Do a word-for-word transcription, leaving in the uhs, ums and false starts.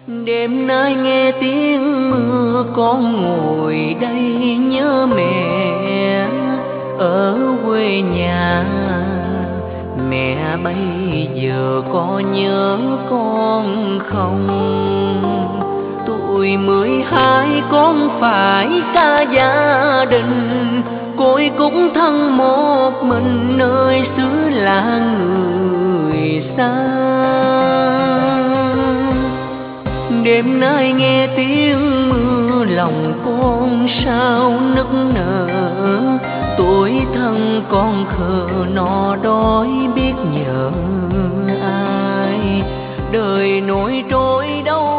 Đêm nay nghe tiếng mưa con ngồi đây nhớ mẹ ở quê nhà. Mẹ bây giờ có nhớ con không? Tuổi mười hai con phải xa gia đình, côi cũng thân một mình nơi xứ làng người xa. Đêm nay nghe tiếng mưa lòng con sao nức nở, tuổi thân con khờ no đói biết nhờ ai. Đời nổi trôi đâu